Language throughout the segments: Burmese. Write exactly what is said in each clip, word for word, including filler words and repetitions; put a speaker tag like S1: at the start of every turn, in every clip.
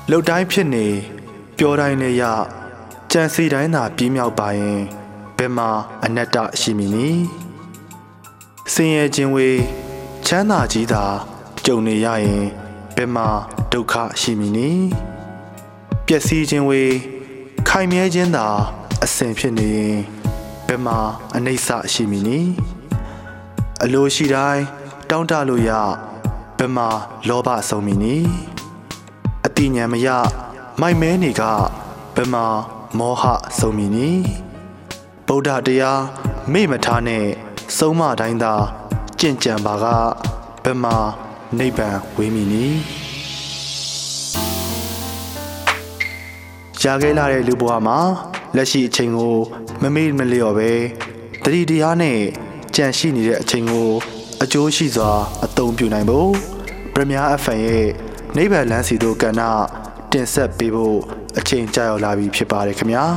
S1: လှုပ်တိုင်းဖြစ်နေပြောတိုင်းနဲ့ရကြံစီတိုင်းသာပြင်းမြောက်ပါရင်ဘယ်မှာအနတ္တရှိမည်နည်းဆင်းရဲခြင်းဝေးချမ်းသာကြီးသာကြုံနေရရင်ဘယ်မှာဒုက္ခရှိမည်နည်းပျက်စီးခြင်းဝေးခိုင်မြဲခြင်းသာအစဉ်ဖြစ်နေရင်ဘယ်မှာအနိစ္စရှိမည်နည်းအလိုရှိတိုင်းတောင်းတလို့ရဘယ်မှာလောဘဆုံးမည်နည်းအတိညာမရမိုက်မဲနေကဘယ်မှာမောဟဆုံးမည်နည်းဗုဒ္ဓတရားမေ့မထားနဲ့ဆုံးမတိုင်းသာကြင်ကြံပါကဘယ်မှာနိဗ္ဗာန်ဝေးမည်နည်းရခဲ့လာတဲ့လူဘဝမှာလက်ရှိအချိန်ကိုမမေ့မလျော့ပဲတတိတရားနဲ့ကြံရှိနေတဲ့အချိန်ကိုအကျိုးရှိစွာအသုံးပြုနိုင်ဖို့ပရမ エフ ရဲ့နိဗ္ဗာန်လမ်းစီတို့ကဏ္ဍတင်ဆက်ပေးဖို့အချိန်ကြာရောက်လာပြီဖြစ်ပါတယ်ခင်ဗျာ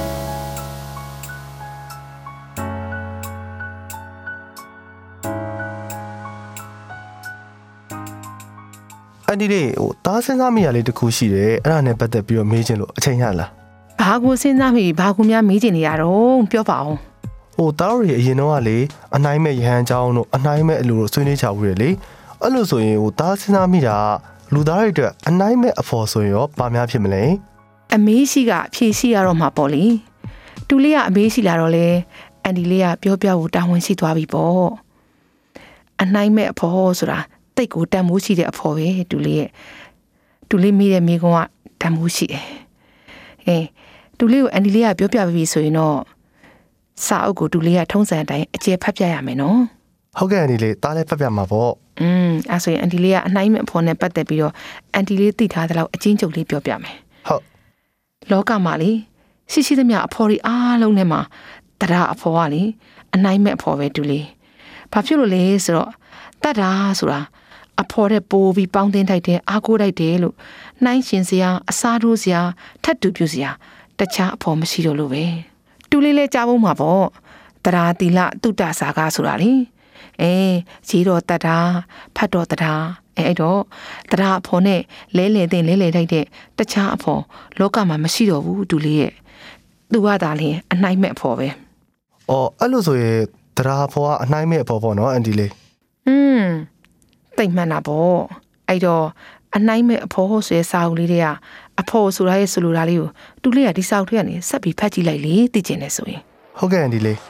S2: အန်ဒီလေးဟိုသားစဉ်းစားမိရလေးတခုရှိတယ်အဲ့ဒါနဲ့ပတ်သက်ပြီးတော့မေးချင်လို့အချိန်ရလား
S3: ဘာကိုစဉ်းစားမိဘာကိုများမေးချင်နေရတော့ပြောပါအောင်
S2: ဟိုသားတို့အရင်တော့ကလေအနိုင်မဲ့ရဟန်းเจ้าတို့အနိုင်မဲ့အလိုတို့ဆွေးနွေးကြဘူးလေအဲ့လိုဆိုရင်ဟိုသားစဉ်းစားမိတာလူသားတွေအတွက်အနိုင်မဲ့အဖို့ဆိုရင်ရောဘာများဖြစ်မလဲ
S3: အမေးရှိကအဖြေရှိရတော့မှာပေါ့လေတူလေးကအမေးရှိလာတော့လေအန်ဒီလေးကပြောပြဖို့တာဝန်ရှိသွားပြီပေါ့အနိုင်မဲ့အဖို့ဆိုတာတိတ်ကိုတန်မိုးရှိတဲ့အဖို့ပဲတူလေးရဲ့တူလေးမိတဲ့မိကုန်းကတန်မိုးရှိတယ်အေးတူလေးကိုအန်ဒီလေးကပြောပြပြီဆိုရင်တော့စာအုပ်ကိုတူလေးကထုံးစံအတိုင်းအကျယ်ဖတ်ပြရမယ်နော်
S2: ဟုတ်ကဲ့အန်ဒီလေးသားလည်းဖတ်ပြမှာပေါ့
S3: อืมအဲ့ဆိုရင်အန်ဒီလေးကအနိုင်မဲ့အဖို့နဲ့ပတ်သက်ပြီးတော့အန်ဒီလေးသိထားတဲ့လောက်အချင်းချုပ်လေးပြောပြမယ်
S2: ဟုတ်
S3: လောကမှာလေရှိရှိသမျှအဖို့တွေအားလုံးထဲမှာတရားအဖို့ကလေအနိုင်မဲ့အဖို့ပဲတူလေးဘာဖြစ်လို့လဲဆိုတော့တတ်တာဆိုတာအဖို့တဲ့ပိုးပြီးပေါင်းတင်ထိုက်တယ်အားကိုးလိုက်တယ်လို့နှိုင်းရှင်စရာအစားထိုးစရာထပ်တူပြစရာတခြားအဖို့မရှိတော့လို့ပဲတူလေးလဲကြားဖို့မှာပေါ့တရားတိလတုတ္တစာကဆိုတာလေအေးကြီးတော်တတ်တာဖတ်တော်တတာအဲအဲ့တော့တရားအဖို့နဲ့လဲလဲတဲ့လဲလဲထိုက်တဲ့တခြားအဖို့လောကမှာမရှိတော့ဘူးတူလေးရဲ့သူကသာလျှင်အနိုင်မဲ့အဖို့ပဲ
S2: အော်အဲ့လိုဆိုရင်တရားအဖို့ကအနိုင်မဲ့အဖို့ပေါ့နော်အန်ဒီလေး
S3: อืมတိတ်မှန်တာပေါ့အဲ့တော့အနိုင်မဲ့အဖို့ဆိုတဲ့စာအုပ်လေးတွေကအဖို့ဆိုတာရဲ့ဆိုလိုတာလေးကိုတူလေးကဒီစာအုပ်ထဲကနေဆက်ပြီးဖတ်ကြည့်လိုက်လေသိကျင်နေဆိုရင်
S2: ဟုတ်ကဲ့အန်ဒီလေး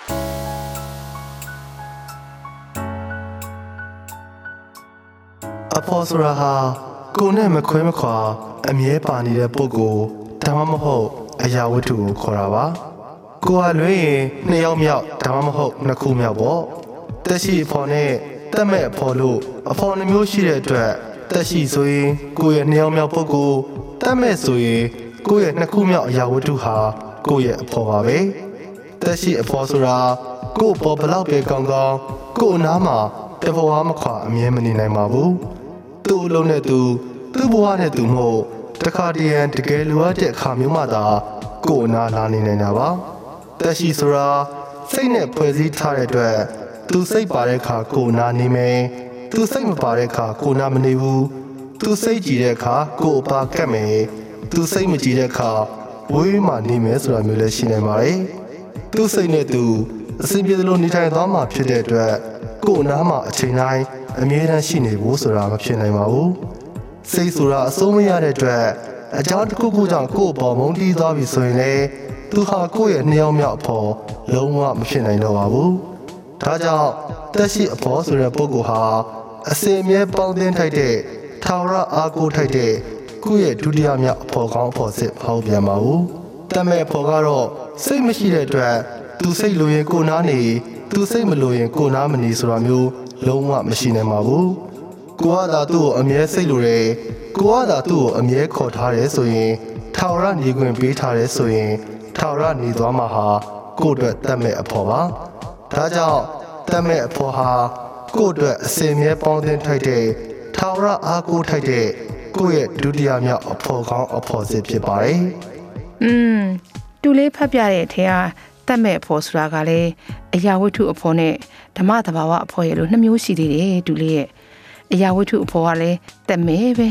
S2: အဖို့ဆိုတာဟာကိုယ်နဲ့မခွဲမခွာအမြဲပါနေတဲ့ပုဂ္ဂိုလ်ဒါမှမဟုတ်အရာဝတ္ထုကိုခေါ်တာပါကိုယ်ကလွှဲရင်နှစ်ယောက်မြောက်ဒါမှမဟုတ်နှစ်ခုမြောက်ပေါ့တက်ရှိအဖို့နဲ့တက်မဲ့အဖို့လို့အဖို့နှမျိုးရှိတဲ့အတွက်တက်ရှိဆိုရင်ကိုယ့်ရဲ့နှစ်ယောက်မြောက်ပုဂ္ဂိုလ်တက်မဲ့ဆိုရင်ကိုယ့်ရဲ့နှစ်ခုမြောက်အရာဝတ္ထုဟာကိုယ့်ရဲ့အဖို့ပါပဲတက်ရှိအဖို့ဆိုတာကိုယ့်ပေါ်ဘလောက်ပဲကောင်းကောင်းကိုယ့်အနားမှာတဘဝမခွာအမြဲမနေနိုင်ပါဘူးသူ့အလုံးနဲ့သူသူ့ဘဝနဲ့သူမဟုတ်တခါတည်းရန်တကယ်လိုအပ်တဲ့အခါမျိုးမှသာကိုယ်အနာလာနေနေတာပါတက်ရှိဆိုတာစိတ်နဲ့ဖွဲ့စည်းထားတဲ့အတွက်သူစိတ်ပါတဲ့အခါကိုယ်နာနေမယ်သူစိတ်မပါတဲ့အခါကိုယ်နာမနေဘူးသူစိတ်ကြည်တဲ့အခါကိုယ်အပါကတ်မယ်သူစိတ်မကြည်တဲ့အခါဝေးမှနေမယ်ဆိုတာမျိုးလည်းရှိနိုင်ပါတယ်သူစိတ်နဲ့သူအစဉ်ပြေလို့နေထိုင်သွားမှာဖြစ်တဲ့အတွက်ကိုယ်နာမှာအချိန်တိုင်းအမြဲတမ်းရှိနေဖို့ဆိုတာမဖြစ်နိုင်ပါဘူးစိတ်ဆိုတာအစိုးမရတဲ့အတွက်အကြောင်းတစ်ခုခုကြောင့်ကိုယ့်ပေါ်မုန်းတီးသွားပြီဆိုရင်လေသူဟာကိုယ့်ရဲ့နှစ်ယောက်မြောက်အဖို့လုံးဝမဖြစ်နိုင်တော့ပါဘူးဒါကြောင့်တက်ရှိအဖို့ဆိုတဲ့ပုဂ္ဂိုလ်ဟာအစဉ်အမြဲပေါင်းတင်ထိုက်တဲ့ထာဝရအားကိုးထိုက်တဲ့ကိုယ့်ရဲ့ဒုတိယမြောက်အဖို့ကောင်းအဖို့စစ်မဟုတ်ပြန်ပါဘူးတမဲ့အဖို့ကတော့စိတ်မရှိတဲ့အတွက်သူစိတ်လိုရင်ကိုယ်နာနေသူစိတ်မလိုရင်ကိုယ်နာမနေဆိုတာမျိုးလုံးဝမရှိနိုင်ပါဘူးကိုကသာသူ့ကိုအမြဲစိတ်လိုတယ်ကိုကသာသူ့ကိုအမြဲခေါ်ထားတယ်ဆိုရင်ထာဝရနေခွင့်ပေးထားတယ်ဆိုရင်ထာဝရနေသွားမှာဟာကိုယ့်အတွက်တတ်မဲ့အဖို့ပါဒါကြောင့်တတ်မဲ့အဖို့ဟာကိုယ့်အတွက်အစင်မြဲပေါင်းတင်ထိုက်တဲ့ထာဝရအားကိုးထိုက်တဲ့ကိုယ့်ရဲ့ဒုတိယမြောက်အဖို့ကောင်းအဖို့စစ်ဖြစ်ပါတယ်
S3: อืมတူလေးဖတ်ပြတဲ့အထက်ကတတ်မဲ့အဖို့ဆိုတာကလည်းအရာဝတ္ထုအဖို့နဲ့ဓမ္မသဘာဝအဖို့ရဲ့လို့နှစ်မျိုးရှိသေးတယ်တူလေးရဲ့အရာဝတ္ထုအဖို့ကလည်းတတ်မဲ့ပဲ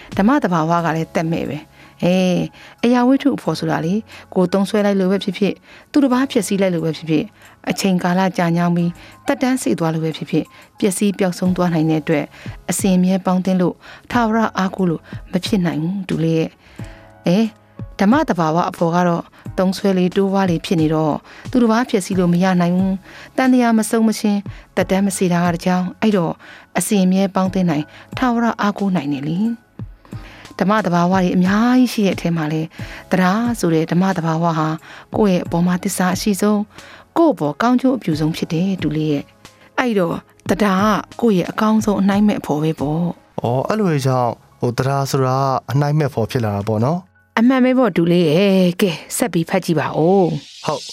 S3: ဓမ္မတဘာဝကလည်းတက်မဲ့ပဲအေးအရာဝိထုအဖို့ဆိုတာလေကိုသုံးဆွဲလိုက်လို့ပဲဖြစ်ဖြစ်သူတစ်ပါးဖြစ်စည်းလိုက်လို့ပဲဖြစ်ဖြစ်အချိန်ကာလကြာညောင်းပြီးတက်တန်းစီသွားလို့ပဲဖြစ်ဖြစ်ပျက်စီးပျောက်ဆုံးသွားနိုင်တဲ့အတွက်အစဉ်မြဲပေါင်းတင်လို့ထာဝရအားကိုးလို့မဖြစ်နိုင်ဘူးတူလေးရဲ့အေးဓမ္မတဘာဝအဖို့ကတော့သုံးဆွဲလေးတိုးဝါးလေးဖြစ်နေတော့သူတစ်ပါးဖြစ်စည်းလို့မရနိုင်ဘူးတန်တရားမဆုံးမချင်းတက်တန်းမစီတာကတကြောင်အဲ့တော့အစဉ်မြဲပေါင်းတင်နိုင်ထာဝရအားကိုးနိုင်နေလေဓမ္မတဘာဝတွေအများကြီးရှိတဲ့အထက်မှာလေတရားဆိုတဲ့ဓမ္မတဘာဝဟာကိုယ့်ရဲ့အပေါ်မှာသစ္စာအရှိဆုံးကိုယ့်ဘောကောင်းကျိုးအပြုဆုံးဖြစ်တယ်တူလေးရဲ့အဲ့တော့တရားကကိုယ့်ရဲ့အကောင်းဆုံးအနိုင်မဲ့အဖို့ပဲပေါ့
S2: ။အော်အဲ့လိုကြောင့်ဟိုတရားဆိုတာအနိုင်မဲ့ဖို့ဖြစ်လာတာပေါ့နော်
S3: ။အမှန်ပဲပေါ့တူလေးရဲ့ကဲဆက်ပြီးဖတ်ကြည့်ပါဦး
S2: ။ဟုတ်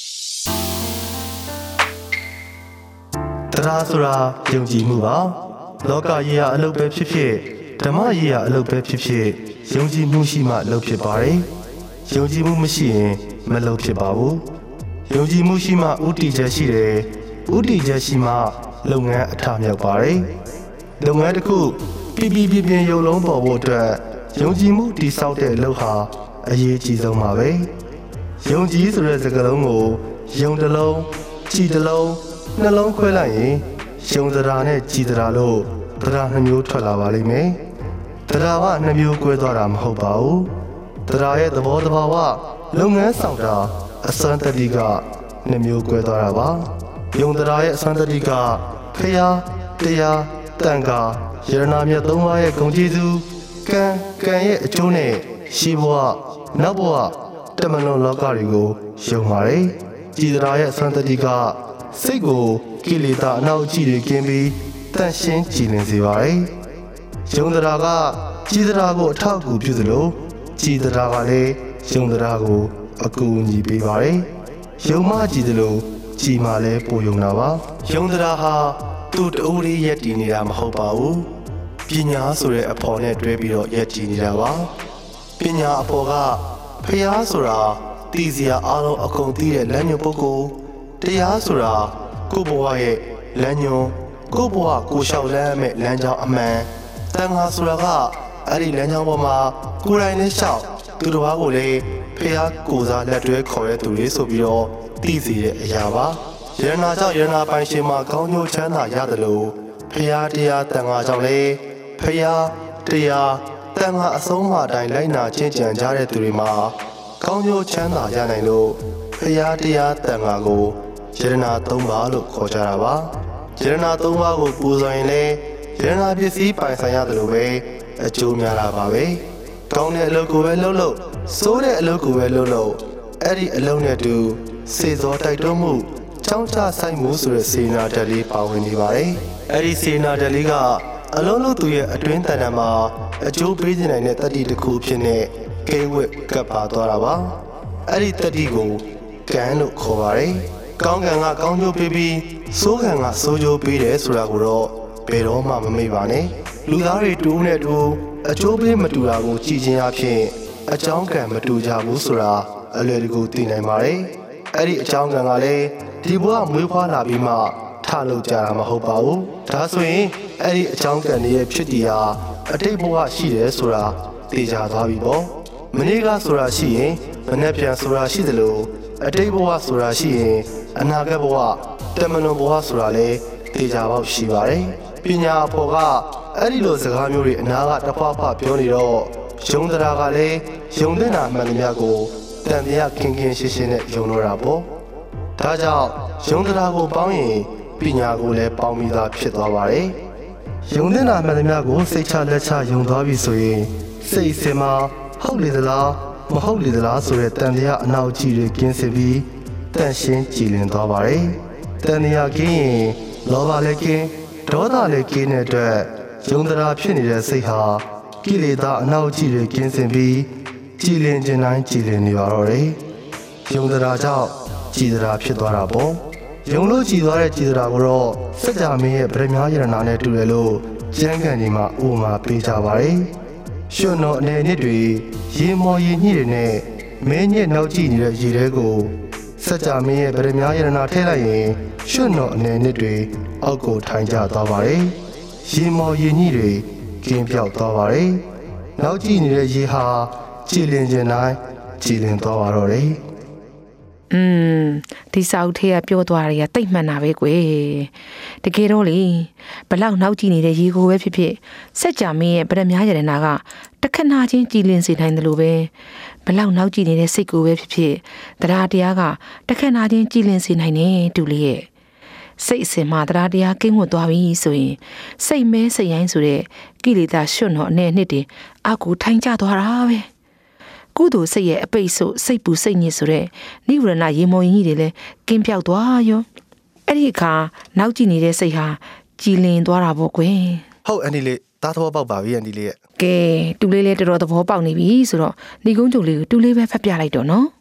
S2: တရားဆိုတာယုံကြည်မှုပါ။လောကကြီးကအလုပ်ပဲဖြစ်ဖြစ်ဓမ္မကြီးကအလုပ်ပဲဖြစ်ဖြစ်ယုံကြည်မှုရှိမှလုပ်ဖြစ်ပါတယ်။ယုံကြည်မှုမရှိရင်မလုပ်ဖြစ်ပါဘူး။ယုံကြည်မှုရှိမှဥတီချက်ရှိတယ်။ဥတီချက်ရှိမှလုပ်ငန်းအထမြောက်ပါတယ်။လုပ်ငန်းတစ်ခုပြပြပြပြရုံလုံးပေါ်ဖို့အတွက်ယုံကြည်မှုတည်ဆောက်တဲ့အလုပ်ဟာအရေးကြီးဆုံးပါပဲ။ယုံကြည်ဆိုတဲ့စကားလုံးကိုယုံတစ်လုံးကြည်တစ်လုံးနှလုံးခွဲလိုက်ရင်ယုံတရားနဲ့ကြည်တရားလို့တရားနှမျိုးထွက်လာပါလိမ့်မယ်။တရားကနှမျိုးကွဲသွားတာမဟုတ်ပါဘူး။တရားရဲ့သဘောတဘာဝလုပ်ငန်းဆောင်တာအစံတတိကနှမျိုးကွဲသွားတာပါ။ယုံတရားရဲ့အစံတတိကဖရာတရားတန်ခါယရနာမြတ်သုံးပါးရဲ့ဂုဏ်ကျေးဇူးကံကံရဲ့အကျိုးနဲ့ရှိဘဝနောက်ဘဝတမန်တော်လောကတွေကိုယုံပါတယ်။ကြည်တရားရဲ့အစံတတိကစိတ်ကိုကိလေသာအနောက်အကျင့်တွေကင်းပြီးတန့်ရှင်းကြည်လင်စေပါတယ်။ယုံတရားကကြည်တရားကိုအထောက်အကူပြုသလိုကြည်တရားကလည်းယုံတရားကိုအကူအညီပေးပါတယ်။ယုံမှကြည်သလိုကြည်မှလည်းပိုယုံတာပါ။ယုံတရားဟာသူ့တူရီရက်တည်နေတာမဟုတ်ပါဘူး။ပညာဆိုတဲ့အဖော်နဲ့တွဲပြီးတော့ရက်တည်နေတာပါ။ပညာအဖော်ကဖျားဆိုတာတည်စရာအားလုံးအကုန်သိတဲ့လမ်းညွှန်ပုဂ္ဂိုလ်တရားဆိုတာကိုယ့်ဘဝရဲ့လမ်းညွှန်ကိုယ့်ဘဝကိုလျှောက်လမ်းမဲ့လမ်းကြောင်းအမှန်တန်ခါဆိုတာကအဲ့ဒီလမ်းကြောင်းပေါ်မှာကိုယ်တိုင်နဲ့လျှောက်သူတစ်ပါးကိုလည်းဖျားကိုစားလက်တွဲခေါ်ရတဲ့သူတွေဆိုပြီးတော့သိစေတဲ့အရာပါယရနာကြောင့်ယရနာပိုင်ရှင်မှာကောင်းကျိုးချမ်းသာရတယ်လို့ဖျားတရားတန်ခါကြောင့်လေဖျားတရားတန်ခါအဆုံးအမတိုင်းလိုက်နာကျင့်ကြံကြတဲ့သူတွေမှာကောင်းကျိုးချမ်းသာရနိုင်လို့ဖျားတရားတန်ခါကိုယရနာသုံးပါလို့ခေါ်ကြတာပါယရနာသုံးပါးကိုပူဇော်ရင်လည်းယရနာပစ္စည်းပိုင်ဆိုင်ရတယ်လို့ပဲအကျိုးများတာပါပဲကောင်းတဲ့အလုပ်ကိုပဲလုပ်လို့ဆိုးတဲ့အလုပ်ကိုပဲလုပ်လို့အဲ့ဒီအလုပ်နဲ့တူစေစောတိုက်တွန်းမှုချောင်းချဆိုင်မှုဆိုတဲ့စေနာဓာတ်လေးပါဝင်နေပါတယ်အဲ့ဒီစေနာဓာတ်လေးကအလုံးလုံးသူရဲ့အတွင်းတဏ္ဍာမှာအကျိုးပေးနိုင်တဲ့တတ္တိတစ်ခုဖြစ်နေကဲဝက်ကပ်ပါသွားတာပါအဲ့ဒီတတ္တိကိုကံလို့ခေါ်ပါတယ်ကောင်းကံကကောင်းကျိုးပေးပြီးဆိုးကံကဆိုးကျိုးပေးတယ်ဆိုတာကိုတော့ဘယ်တော့မှမမေ့ပါနဲ့လူသားတွေတူနဲ့တူအကျိုးပေးမတူတာကိုကြည်ချင်းအဖြစ်အကြောင်းကံမတူကြဘူးဆိုတာအလွယ်တကူသိနိုင်ပါတယ်အဲ့ဒီအကြောင်းကံကလည်းဒီဘဝမွေးဖွားလာပြီးမှထလုပ်ကြတာမဟုတ်ပါဘူးဒါဆိုရင်အဲ့ဒီအကြောင်းကံရဲ့ဖြစ်တည်ဟာအတိတ်ဘဝရှိတယ်ဆိုတာသိကြသွားပြီပေါ့မနေ့ကဆိုတာရှိရင်မနေ့ပြန်ဆိုတာရှိသလိုအတိတ်ဘဝဆိုတာရှိရင်အနာဂတ်ဘဝတမန်တော်ဘဝဆိုတာလည်းသိကြပေါက်ရှိပါတယ်ပညာအဖို့ကအဲ့ဒီလိုစကားမျိုးတွေအနာကတဖွာဖွာပြောနေတော့ယုံတရားကလည်းယုံတဲ့နာမှန်သမျှကိုတန်တရားခင်ခင်ရှင်းရှင်းနဲ့ယုံလို့တာပေါ့ဒါကြောင့်ယုံတရားကိုပေါင်းရင်ပညာကိုလည်းပေါင်းမိသားဖြစ်သွားပါတယ်ယုံတဲ့နာမှန်သမျှကိုစိတ်ချလက်ချယုံသွားပြီဆိုရင်စိတ်အစင်မှာဟုတ်လေသလားမဟုတ်လေသလားဆိုတဲ့တန်တရားအနောက်ကြီးတွေကင်းစင်ပြီးတန့်ရှင်းကြည်လင်သွားပါတယ်တန်တရားကင်းရင်လောဘလည်းကင်းဒေါသလည်းကင်းတဲ့အတွက်ယုံတရားဖြစ်နေတဲ့စိတ်ဟာကိလေသာအနောက်ကြီးတွေကင်းစင်ပြီးကြည်လင်ခြင်းတိုင်းကြည်လင်နေပါတော့တယ်ယုံတရားကြောင့်ကြည်တရားဖြစ်သွားတာပေါ့ယုံလို့ကြည်သွားတဲ့ကြည်တရားကိုတော့စัจ जा မင်းရဲ့ဗရမ ्या ယရနာနဲ့တူတယ်လို့ကျမ်းဂန်ကြီးမှာဥပမာပေးကြပါတယ်ရွှွတော်အနေနဲ့တွေရေမော်ရေညှိတွေနဲ့မင်းညက်နောက်ကြည့်နေတဲ့ရေထဲကိုစัจ जा မင်းရဲ့ဗရမ ्या ယရနာထည့်လိုက်ရင်ရွှွတော်အနေနဲ့တွေအောက်ကိုထိုင်ကျသွားပါတယ်ရေမော်ရေညှိတွေကင်းပြောက်သွားပါတယ်နောက်ကြည့်နေတဲ့ရေဟာကြည်လင်ခြင်းတိုင်းကြည်လင်သွားပါတော့တယ်
S3: อืมဒီစာအုပ်ထဲကပြောသွားတာကတိတ်မှန်တာပဲကွယ်တကယ်တော့လေဘလောက်နောက်ကြည့်နေတဲ့ရေကိုပဲဖြစ်ဖြစ်စက်ကြမင်းရဲ့ပရမ ्या ရတနာကတခဏချင်းကြည်လင်စေနိုင်တယ်လို့ပဲဘလောက်နောက်ကြည့်နေတဲ့စိတ်ကိုပဲဖြစ်ဖြစ်တရားတရားကတခဏချင်းကြည်လင်စေနိုင်တယ်တူလေးရဲ့စိတ်အစင်မှာတရားတရားကိန်းဝတ်သွားပြီဆိုရင်စိတ်မဲစိတ်ရိုင်းဆိုတဲ့ကိလေသာရွှွတ်တော့အနေနဲ့တင်အကူထိုင်ကျသွားတာပဲကုသိုလ်စိတ်ရဲ့အပိတ်ဆိုစိတ်ပူစိတ်ညစ်ဆိုတဲ့နိဝရဏရေမောင်ကြီးတွေလည်းကင်းပြောက်သွားရောအဲ့ဒီအခါနောက်ကြည့်နေတဲ့စိတ်ဟာကြည်လင်သွားတာပေါ့ကွယ်
S2: ဟုတ်အန်ဒီလေးသားသဘောပေါက်ပါပြီအန်ဒီလေးရဲ့
S3: ကဲတူလေးလေးတော်တော်သဘောပေါက်နေပြီဆိုတော့ဏီကုန်းကြုံလေးကိုတူလေးပဲဖတ်ပြလိုက်တော့နော်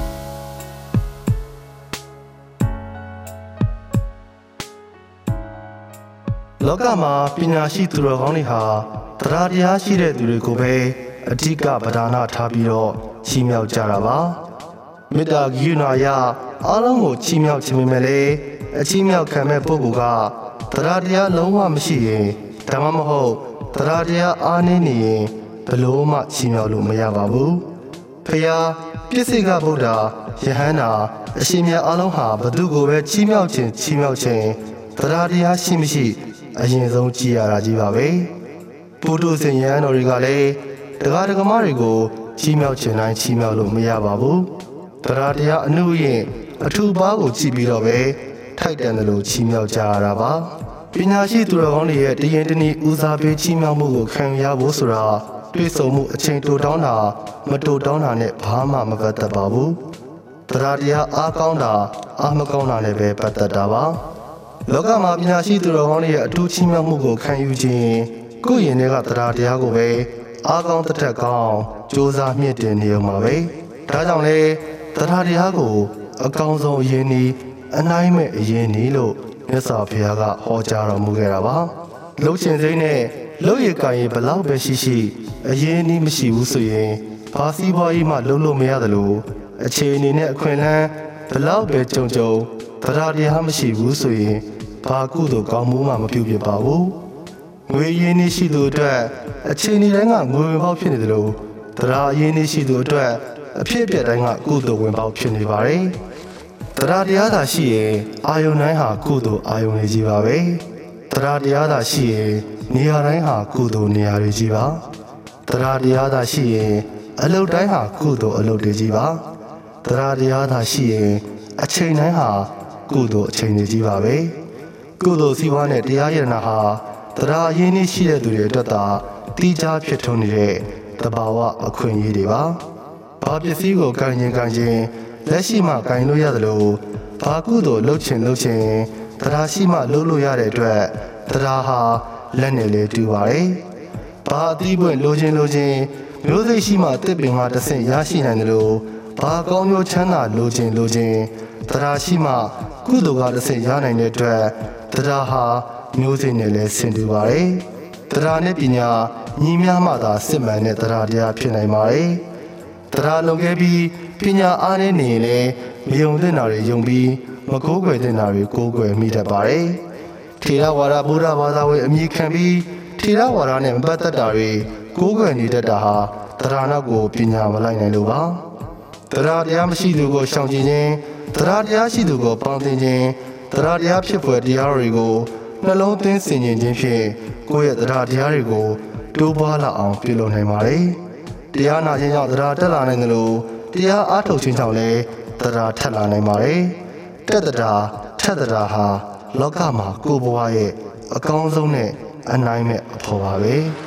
S2: လောကမှာပညာရှိသူတော်ကောင်းတွေဟာတရားတရားရှိတဲ့သူတွေကိုပဲအဓိကပဓာနထားပြီးတော့ချီးမြှောက်ကြတာပါမေတ္တာကရုဏာရအားလုံးကိုချီးမြှောက်ခြင်းပဲလေအချီးမြှောက်ခံမဲ့ပုဂ္ဂိုလ်ကတရားတရားလုံးဝမရှိရင်ဒါမှမဟုတ်တရားတရားအားနည်းနေရင်ဘယ်လို့မှချီးမြှောက်လို့မရပါဘူးဖျားပြည့်စိကဗုဒ္ဓယဟန္တာအရှင်မြတ်အားလုံးဟာဘသူကိုပဲချီးမြှောက်ခြင်းချီးမြှောက်ခြင်းတရားတရားရှိမရှိအရင်ဆုံးကြည်ရတာကြီးပါပဲပုထုဇဉ်ယဟန်တော်တွေကလည်းတရားဓမ္မတွေကိုချီးမြှောက်ခြင်းတိုင်းချီးမြှောက်လို့မရပါဘူးတရားတရားအမှုရင်အထူပါးကိုကြည့်ပြီးတော့ပဲထိုက်တန်တယ်လို့ချီးမြှောက်ကြရတာပါပညာရှိသူတော်ကောင်းတွေရဲ့တရင်တနည်းဦးစားပေးချီးမြှောက်မှုကိုခံရဖို့ဆိုတာတွေ့ဆုံမှုအချိန်တိုတောင်းတာမတိုတောင်းတာနဲ့ဘာမှမပတ်သက်ပါဘူးတရားတရားအားကောင်းတာအားမကောင်းတာနဲ့ပဲပတ်သက်တာပါလောကမှာပညာရှိသူတော်ကောင်းတွေရဲ့အထူးချီးမြှောက်မှုကိုခံယူခြင်းကိုယ့်ရင်ထဲကတရားတရားကိုပဲအားကောင်းတစ်ထက်ကောင်းစ조사မြင့်တင်နေအောင်ပါပဲဒါကြောင့်လေတရားတရားကိုအကောင်းဆုံးအရင်ဤအနိုင်မဲ့အရင်ဤလို့မြတ်စွာဘုရားကဟောကြားတော်မူခဲ့တာပါလှုပ်ရှင်စိမ့်နဲ့လှုပ်ရကံရင်ဘလောက်ပဲရှိရှိအရင်ဤမရှိဘူးဆိုရင်ဘာစီးပွားရေးမှလှုပ်လို့မရတယ်လို့အခြေအနေနဲ့အခွင့်အလမ်းဘလောက်ပဲကြုံကြုံတရားတရားမရှိဘူးဆိုရင်ဘာကုသိုလ်ကောင်းမှုမှမပြုဖြစ်ပါဘူးငွေရင်းနှီးရှိသူအတွက်အချိန်ဒီတိုင်းကငွေဝင်ပေါက်ဖြစ်နေတယ်လို့တရားရင်းနှီးရှိသူအတွက်အဖြစ်အပျက်တိုင်းကကုသိုလ်ဝင်ပေါက်ဖြစ်နေပါတယ်တရားတရားသာရှိရင်အာယုန်တိုင်းဟာကုသိုလ်အာယုန်တွေကြီးပါပဲတရားတရားသာရှိရင်နေရာတိုင်းဟာကုသိုလ်နေရာတွေကြီးပါတရားတရားသာရှိရင်အလုပ်တိုင်းဟာကုသိုလ်အလုပ်တွေကြီးပါတရားတရားသာရှိရင်အချိန်တိုင်းဟာကုသိုလ်အချိန်တွေကြီးပါပဲကုသိုလ်စီးပွားနဲ့တရားရဏဟာတရားရင်းနှီးရှိတဲ့သူတွေအတွက်သာတိကျဖြစ်ထွန်းနေတဲ့တဘာဝအခွင့်အရေးတွေပါဘာပစ္စည်းကိုကင်ရင်ကင်ရင်လက်ရှိမှကင်လို့ရတယ်လို့ဘာကုသိုလ်လုပ်ချင်လုပ်ချင်တရားရှိမှလုပ်လို့ရတဲ့အတွက်တရားဟာလက်နဲ့လေတူပါတယ်ဘာအသီးပွင့်လိုချင်လိုချင်မျိုးစိတ်ရှိမှတစ်ပင်မှတစ်ဆင့်ရရှိနိုင်တယ်လို့ဘာကောင်းမျိုးချမ်းသာလိုချင်လိုချင်တရားရှိမှကုသိုလ်ကတစ်ဆင့်ရနိုင်တဲ့အတွက်တရားဟာမျိုးစိတ်နဲ့လည်းဆင်တူပါတယ်တရားနဲ့ပညာညီမျှမှသာစစ်မှန်တဲ့တရားတရားဖြစ်နိုင်ပါတယ်တရားလုံခဲ့ပြီးပညာအားနဲ့နေရင်လည်းမယုံတဲ့နာတွေယုံပြီးမကိုးကွယ်တဲ့နာတွေကိုးကွယ်မိတတ်ပါတယ်ထေရဝါဒဗုဒ္ဓဘာသာဝင်အမိခံပြီးထေရဝါဒနဲ့မပတ်သက်တာတွေကိုးကွယ်နေတတ်တာဟာတရားနောက်ကိုပညာမလိုက်နိုင်လို့ပါတရားတရားမရှိသူကိုရှောင်ကျဉ်ခြင်းတရားတရားရှိသူကိုပေါင်းသင်ခြင်းတရားတရားဖြစ်ဖွယ်တရားတွေကိုနှလုံးသွင်းဆင်ခြင်ခြင်းဖြင့်ကိုယ့်ရဲ့တရားတရားတွေကိုတိုးပွားလာအောင်ပြုလုပ်နိုင်ပါတယ်။တရားနာခြင်းကြောင့်တရားတက်လာနိုင်တယ်လို့တရားအားထုတ်ခြင်းကြောင့်လည်းတရားထက်လာနိုင်ပါတယ်။တက်တရားထက်တရားဟာလောကမှာကိုယ်ဘဝရဲ့အကောင်းဆုံးနဲ့အနိုင်မဲ့အဖို့ပါပဲ။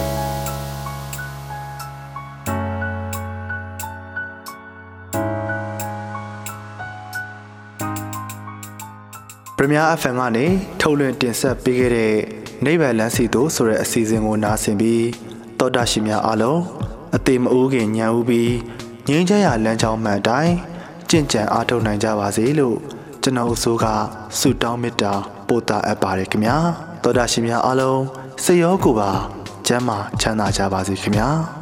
S1: ပရမ ्या အက်ဖ်အမ် ကနေထုတ်လွှင့်တင်ဆက်ပေးခဲ့တဲ့နိဗ္ဗာန်လမ်းစီတို့ဆိုတဲ့အစီအစဉ်ကိုနားဆင်ပြီးသောတာရှင်များအားလုံးအသေးမအိုးခင်ညံဦးပြီးငြိမ်းချမ်းရာလမ်းကြောင်းမှန်တိုင်းကြင်ကြံအားထုတ်နိုင်ကြပါစေလို့ကျွန်တော်အစိုးကဆုတောင်းမေတ္တာပို့တာအပ်ပါတယ်ခင်ဗျာသောတာရှင်များအားလုံးစိတ်ရောကိုယ်ပါကျမ်းမာချမ်းသာကြပါစေခင်ဗျာ